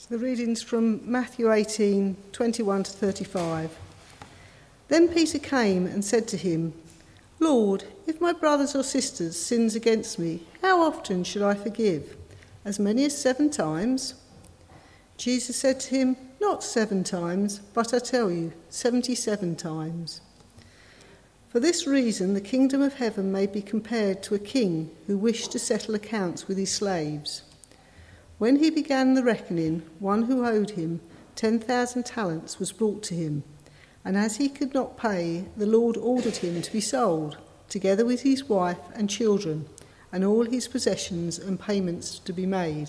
The readings from Matthew 18, 21 to 35. Then Peter came and said to him, Lord, if my brothers or sisters sins against me, how often should I forgive? As many as 7 times? Jesus said to him, Not 7 times, but I tell you, 77 times. For this reason the kingdom of heaven may be compared to a king who wished to settle accounts with his slaves. When he began the reckoning, one who owed him 10,000 talents was brought to him, and as he could not pay, the Lord ordered him to be sold, together with his wife and children, and all his possessions, and payments to be made.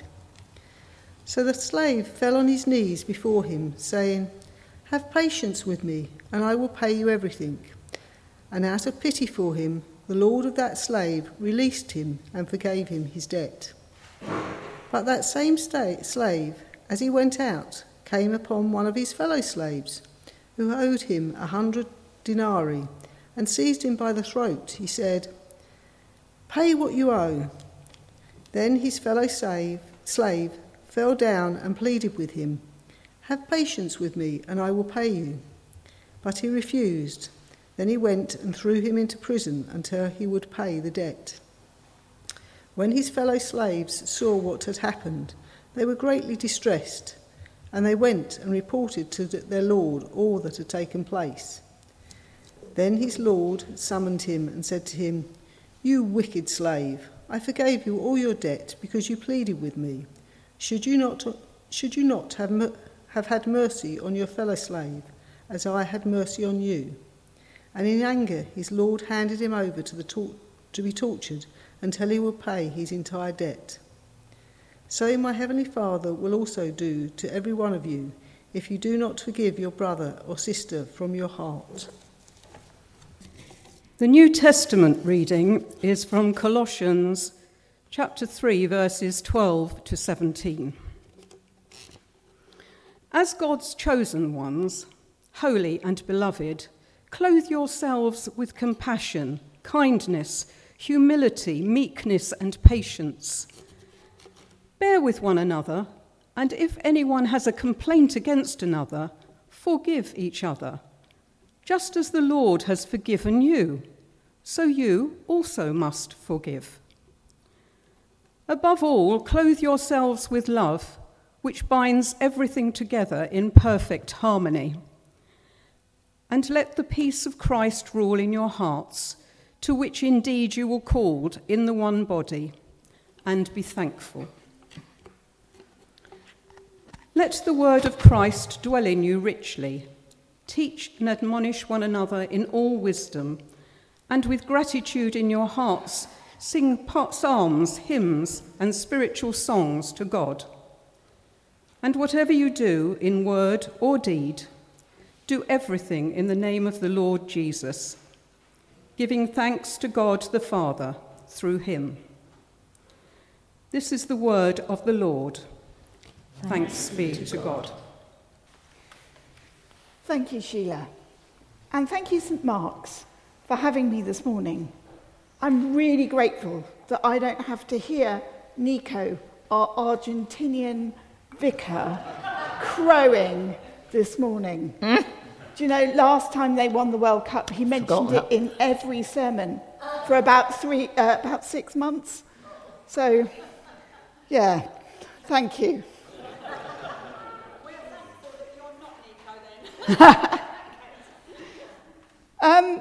So the slave fell on his knees before him, saying, Have patience with me, and I will pay you everything. And out of pity for him, the Lord of that slave released him and forgave him his debt. But that same slave, as he went out, came upon one of his fellow slaves, who owed him 100 denarii, and seized him by the throat. He said, Pay what you owe. Then his fellow slave fell down and pleaded with him, Have patience with me, and I will pay you. But he refused. Then he went and threw him into prison until he would pay the debt. When his fellow slaves saw what had happened, they were greatly distressed, and they went and reported to their lord all that had taken place. Then his lord summoned him and said to him, You wicked slave, I forgave you all your debt because you pleaded with me. Should you not have had mercy on your fellow slave, as I had mercy on you? And in anger his lord handed him over to be tortured until he would pay his entire debt. So my heavenly Father will also do to every one of you if you do not forgive your brother or sister from your heart. The New Testament reading is from Colossians chapter 3, verses 12 to 17. As God's chosen ones, holy and beloved, clothe yourselves with compassion, kindness, humility, meekness, and patience. Bear with one another, and if anyone has a complaint against another, forgive each other. Just as the Lord has forgiven you, so you also must forgive. Above all, clothe yourselves with love, which binds everything together in perfect harmony. And let the peace of Christ rule in your hearts, to which indeed you were called in the one body, and be thankful. Let the word of Christ dwell in you richly. Teach and admonish one another in all wisdom, and with gratitude in your hearts, sing psalms, hymns, and spiritual songs to God. And whatever you do in word or deed, do everything in the name of the Lord Jesus, giving thanks to God the Father through him. This is the word of the Lord. Thanks be to God. Thank you, Sheila. And thank you, St. Mark's, for having me this morning. I'm really grateful that I don't have to hear Nico, our Argentinian vicar, crowing this morning. Do you know, last time they won the World Cup, he mentioned it in every sermon for about 6 months. So, yeah, thank you. We're thankful that you're not Nico then.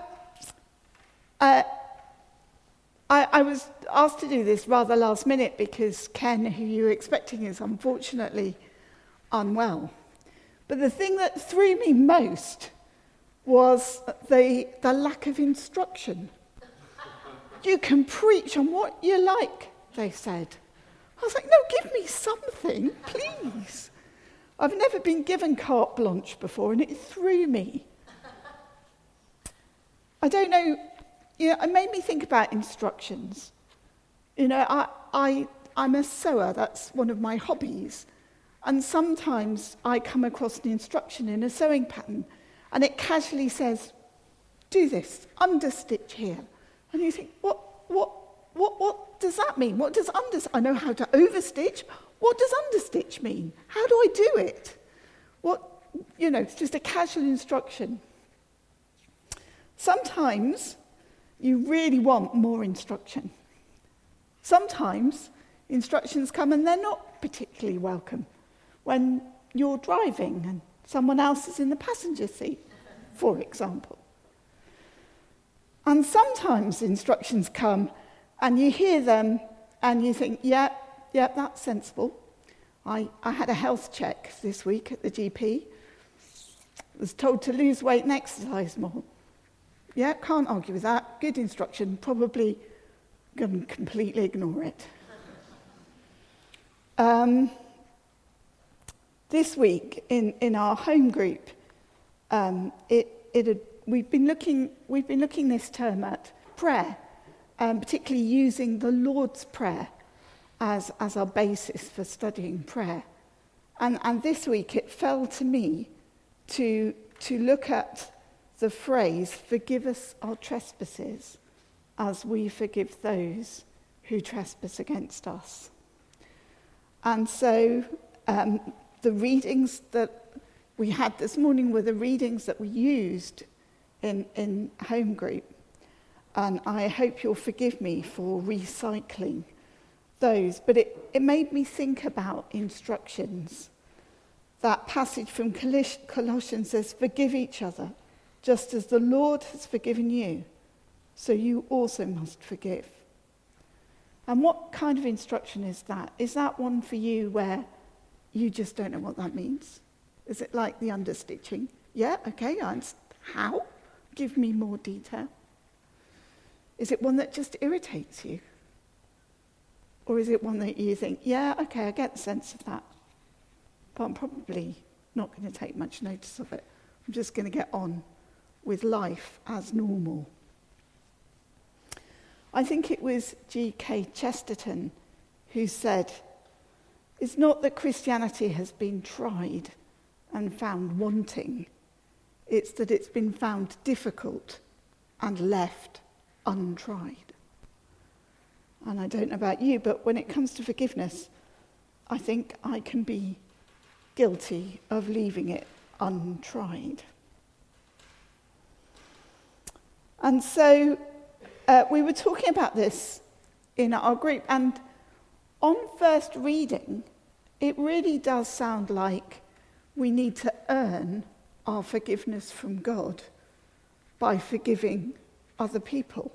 I was asked to do this rather last minute because Ken, who you were expecting, is unfortunately unwell. But the thing that threw me most was the lack of instruction. You can preach on what you like, they said. I was like, no, give me something, please. I've never been given carte blanche before, and it threw me. I don't know, it made me think about instructions. I'm a sewer, that's one of my hobbies. And sometimes I come across an instruction in a sewing pattern, and it casually says, do this, understitch here. And you think, what does that mean? What does understitch? I know how to overstitch. What does understitch mean? How do I do it? It's just a casual instruction. Sometimes you really want more instruction. Sometimes instructions come and they're not particularly welcome. When you're driving and someone else is in the passenger seat, for example. And sometimes instructions come and you hear them and you think, yeah, that's sensible. I had a health check this week at the GP. Was told to lose weight and exercise more. Yeah, can't argue with that. Good instruction, probably going to completely ignore it. This week in our home group, we've been looking this term at prayer, particularly using the Lord's Prayer as our basis for studying prayer. And this week it fell to me to look at the phrase, forgive us our trespasses as we forgive those who trespass against us. And so the readings that we had this morning were the readings that we used in home group. And I hope you'll forgive me for recycling those. But it made me think about instructions. That passage from Colossians says, forgive each other, just as the Lord has forgiven you, so you also must forgive. And what kind of instruction is that? Is that one for you where you just don't know what that means? Is it like the understitching? Yeah, okay, how? Give me more detail. Is it one that just irritates you? Or is it one that you think, yeah, okay, I get the sense of that, but I'm probably not going to take much notice of it. I'm just going to get on with life as normal. I think it was G.K. Chesterton who said, it's not that Christianity has been tried and found wanting. It's that it's been found difficult and left untried. And I don't know about you, but when it comes to forgiveness, I think I can be guilty of leaving it untried. And so we were talking about this in our group, and on first reading, it really does sound like we need to earn our forgiveness from God by forgiving other people.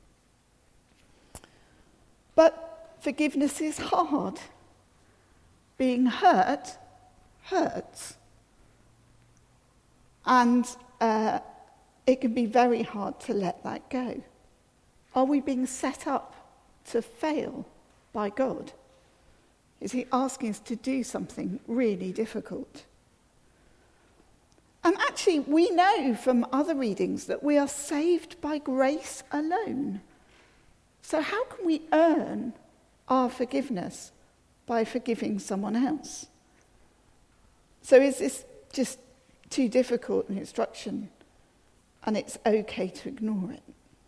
But forgiveness is hard. Being hurt hurts. And it can be very hard to let that go. Are we being set up to fail by God? Is he asking us to do something really difficult? And actually, we know from other readings that we are saved by grace alone. So how can we earn our forgiveness by forgiving someone else? So is this just too difficult an instruction and it's okay to ignore it?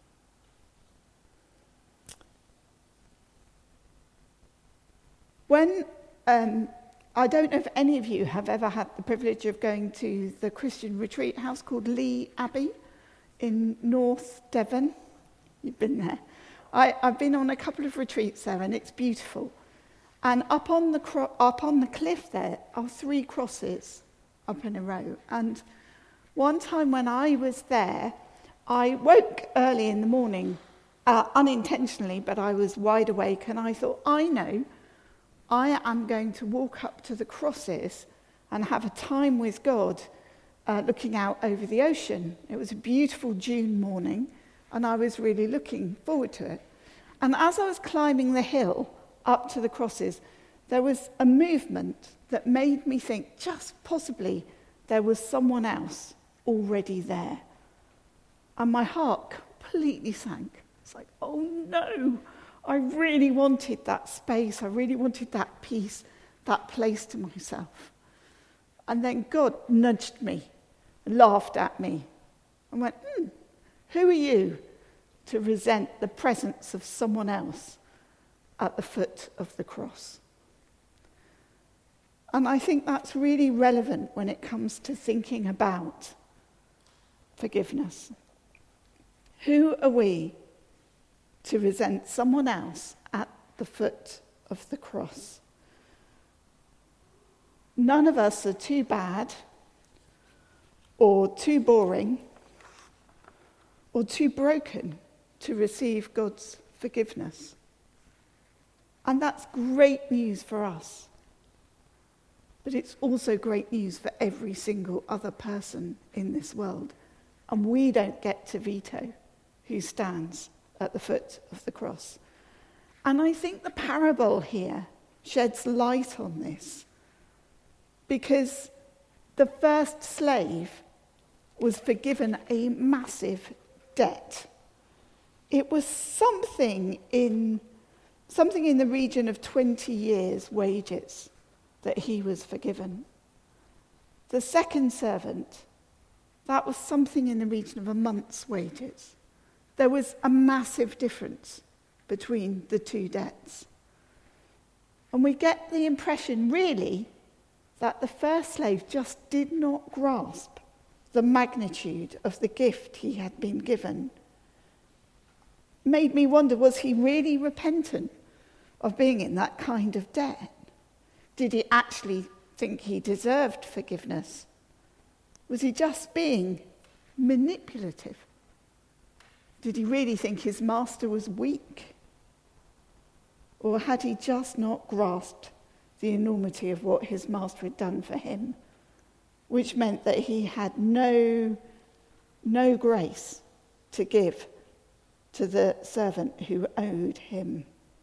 When, I don't know if any of you have ever had the privilege of going to the Christian retreat house called Lee Abbey in North Devon. You've been there. I've been on a couple of retreats there, and it's beautiful. And up on the cliff there are 3 crosses up in a row. And one time when I was there, I woke early in the morning, unintentionally, but I was wide awake, and I thought, I know, I am going to walk up to the crosses and have a time with God looking out over the ocean. It was a beautiful June morning, and I was really looking forward to it. And as I was climbing the hill up to the crosses, there was a movement that made me think just possibly there was someone else already there. And my heart completely sank. It's like, oh no, I really wanted that space. I really wanted that peace, that place to myself. And then God nudged me, laughed at me, and went, who are you to resent the presence of someone else at the foot of the cross? And I think that's really relevant when it comes to thinking about forgiveness. Who are we to resent someone else at the foot of the cross? None of us are too bad or too boring or too broken to receive God's forgiveness. And that's great news for us. But it's also great news for every single other person in this world. And we don't get to veto who stands at the foot of the cross. And I think the parable here sheds light on this, because the first slave was forgiven a massive debt. It was something in the region of 20 years' wages that he was forgiven. The second servant, that was something in the region of a month's wages. There was a massive difference between the two debts. And we get the impression, really, that the first slave just did not grasp the magnitude of the gift he had been given. Made me wonder, was he really repentant of being in that kind of debt? Did he actually think he deserved forgiveness? Was he just being manipulative? Did he really think his master was weak? Or had he just not grasped the enormity of what his master had done for him, which meant that he had no grace to give to the servant who owed him?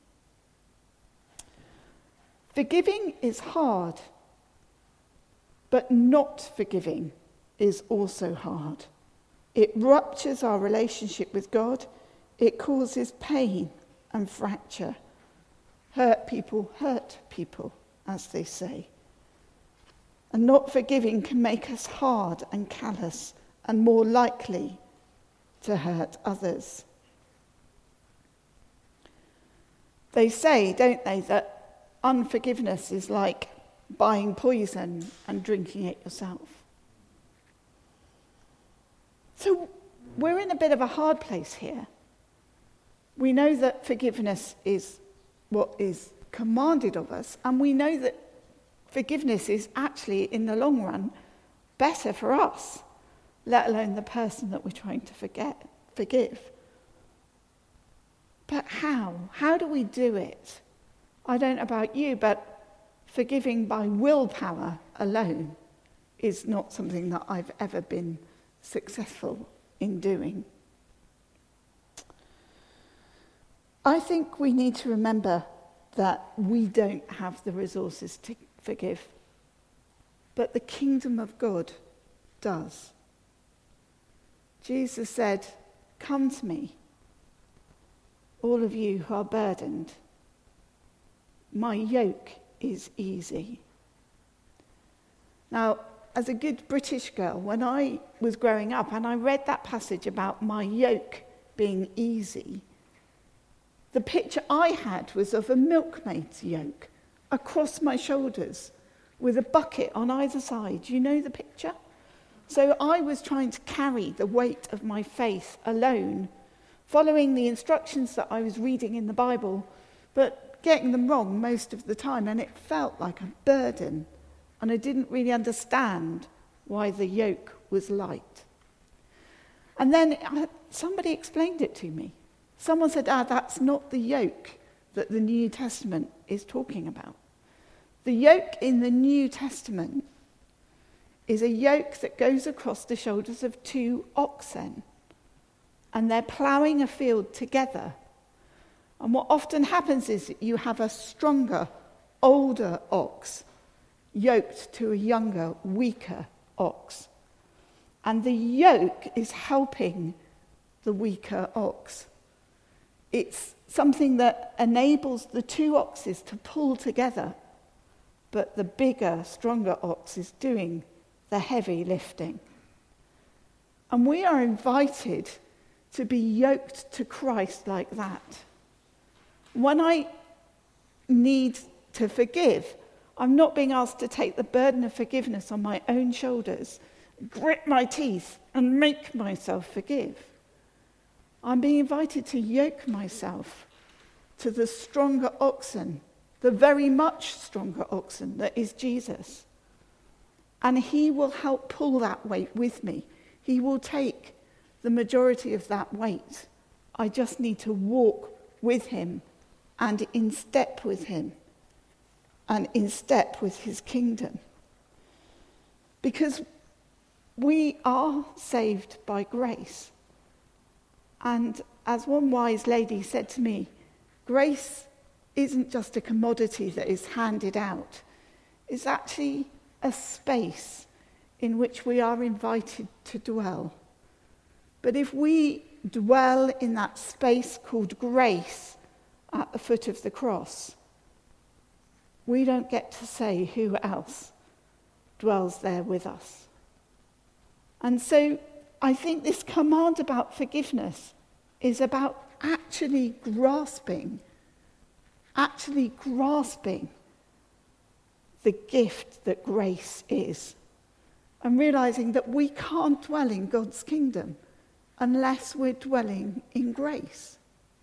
Forgiving is hard, but not forgiving is also hard. It ruptures our relationship with God. It causes pain and fracture. Hurt people, as they say. And not forgiving can make us hard and callous and more likely to hurt others. They say, don't they, that unforgiveness is like buying poison and drinking it yourself. So we're in a bit of a hard place here. We know that forgiveness is what is commanded of us, and we know that forgiveness is actually, in the long run, better for us, let alone the person that we're trying to forgive. But how? How do we do it? I don't know about you, but forgiving by willpower alone is not something that I've ever been successful in doing. I think we need to remember that we don't have the resources to forgive, but the kingdom of God does. Jesus said, "Come to me, all of you who are burdened. My yoke is easy." Now, as a good British girl, when I was growing up and I read that passage about my yoke being easy, the picture I had was of a milkmaid's yoke across my shoulders with a bucket on either side. You know the picture? So I was trying to carry the weight of my faith alone, following the instructions that I was reading in the Bible, but getting them wrong most of the time, and it felt like a burden, and I didn't really understand why the yoke was light. And then somebody explained it to me. Someone said, that's not the yoke that the New Testament is talking about. The yoke in the New Testament is a yoke that goes across the shoulders of two oxen, and they're ploughing a field together. And what often happens is that you have a stronger, older ox yoked to a younger, weaker ox. And the yoke is helping the weaker ox. It's something that enables the two oxes to pull together, but the bigger, stronger ox is doing the heavy lifting. And we are invited to be yoked to Christ like that. When I need to forgive, I'm not being asked to take the burden of forgiveness on my own shoulders, grit my teeth, and make myself forgive. I'm being invited to yoke myself to the stronger oxen, the very much stronger oxen that is Jesus. And he will help pull that weight with me. He will take the majority of that weight. I just need to walk with him and in step with him and in step with his kingdom. Because we are saved by grace. And as one wise lady said to me, grace isn't just a commodity that is handed out. It's actually a space in which we are invited to dwell. But if we dwell in that space called grace at the foot of the cross, we don't get to say who else dwells there with us. And so I think this command about forgiveness is about actually grasping the gift that grace is, and realizing that we can't dwell in God's kingdom unless we're dwelling in grace.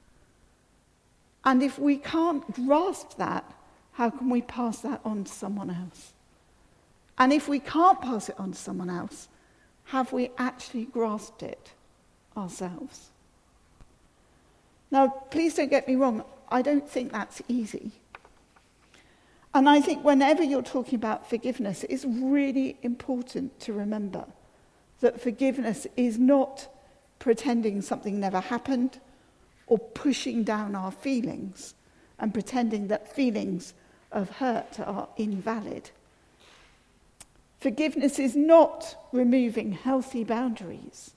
And if we can't grasp that, how can we pass that on to someone else? And if we can't pass it on to someone else, have we actually grasped it ourselves? Now, please don't get me wrong, I don't think that's easy. And I think whenever you're talking about forgiveness, it's really important to remember that forgiveness is not pretending something never happened or pushing down our feelings and pretending that feelings of hurt are invalid. Forgiveness is not removing healthy boundaries.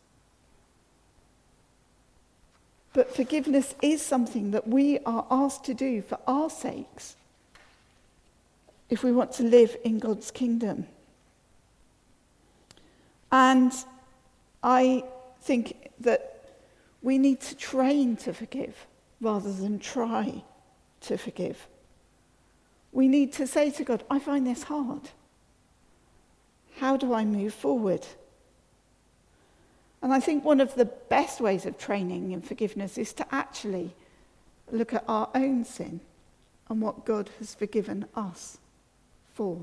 But forgiveness is something that we are asked to do for our sakes if we want to live in God's kingdom. And I think that we need to train to forgive rather than try to forgive. We need to say to God, I find this hard. How do I move forward? And I think one of the best ways of training in forgiveness is to actually look at our own sin and what God has forgiven us for.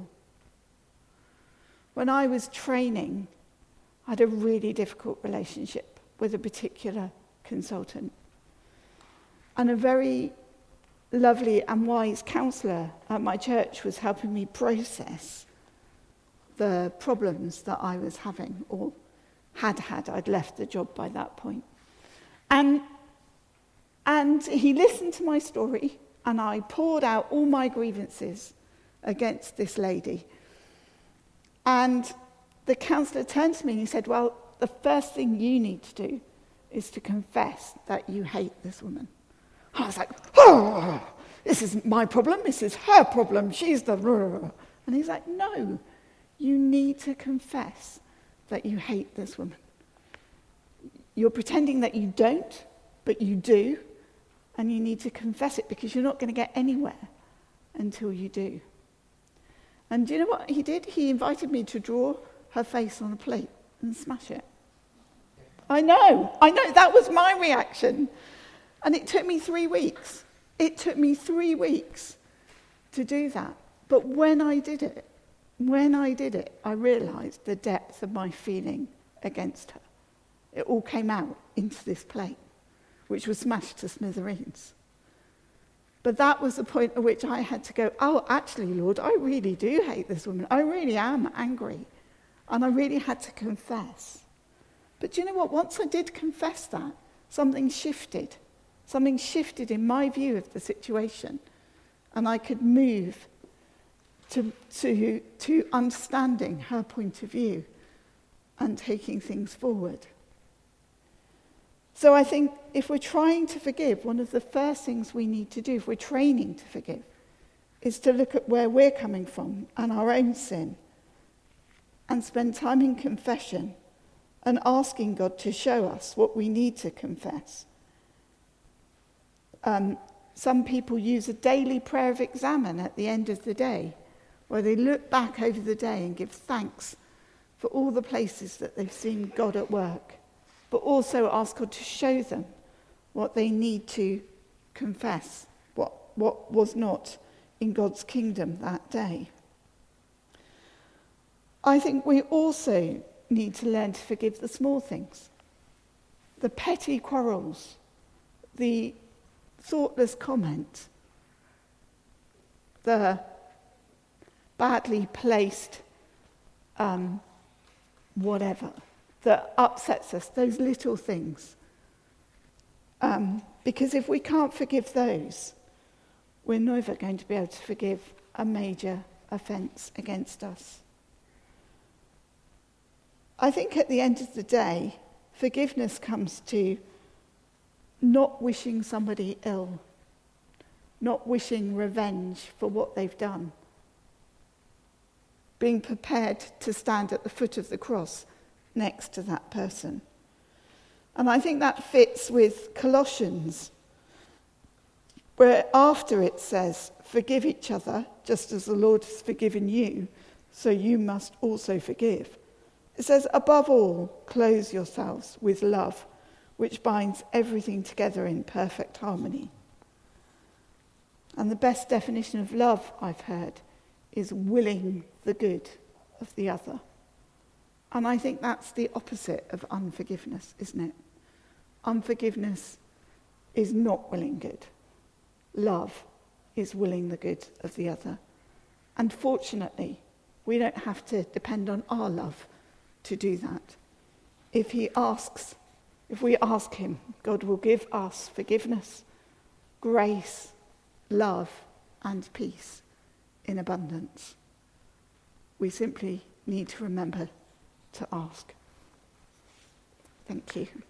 When I was training, I had a really difficult relationship with a particular consultant. And a very lovely and wise counsellor at my church was helping me process the problems that I was having or had. I'd left the job by that point. And he listened to my story, and I poured out all my grievances against this lady. And the counsellor turned to me and he said, well, the first thing you need to do is to confess that you hate this woman. I was like, oh, this isn't my problem, this is her problem, she's the... And he's like, no, you need to confess that you hate this woman. You're pretending that you don't, but you do, and you need to confess it because you're not going to get anywhere until you do. And do you know what he did? He invited me to draw her face on a plate and smash it. I know, that was my reaction. And it took me 3 weeks. It took me 3 weeks to do that. But when I did it, I realised the depth of my feeling against her. It all came out into this plate, which was smashed to smithereens. But that was the point at which I had to go, oh, actually, Lord, I really do hate this woman. I really am angry. And I really had to confess. But do you know what? Once I did confess that, something shifted. Something shifted in my view of the situation. And I could move to understanding her point of view and taking things forward. So I think if we're trying to forgive, one of the first things we need to do, if we're training to forgive, is to look at where we're coming from and our own sin and spend time in confession and asking God to show us what we need to confess. Some people use a daily prayer of examen at the end of the day where they look back over the day and give thanks for all the places that they've seen God at work, but also ask God to show them what they need to confess, what was not in God's kingdom that day. I think we also need to learn to forgive the small things, the petty quarrels, the thoughtless comment, the badly placed whatever that upsets us, those little things. Because if we can't forgive those, we're never going to be able to forgive a major offence against us. I think at the end of the day, forgiveness comes to not wishing somebody ill, not wishing revenge for what they've done, being prepared to stand at the foot of the cross next to that person. And I think that fits with Colossians, where after it says, forgive each other, just as the Lord has forgiven you, so you must also forgive. It says, above all, clothe yourselves with love, which binds everything together in perfect harmony. And the best definition of love I've heard is willing the good of the other. And I think that's the opposite of unforgiveness, isn't it? Unforgiveness is not willing good. Love is willing the good of the other. And fortunately, we don't have to depend on our love to do that. If we ask him, God will give us forgiveness, grace, love, and peace in abundance. We simply need to remember to ask. Thank you.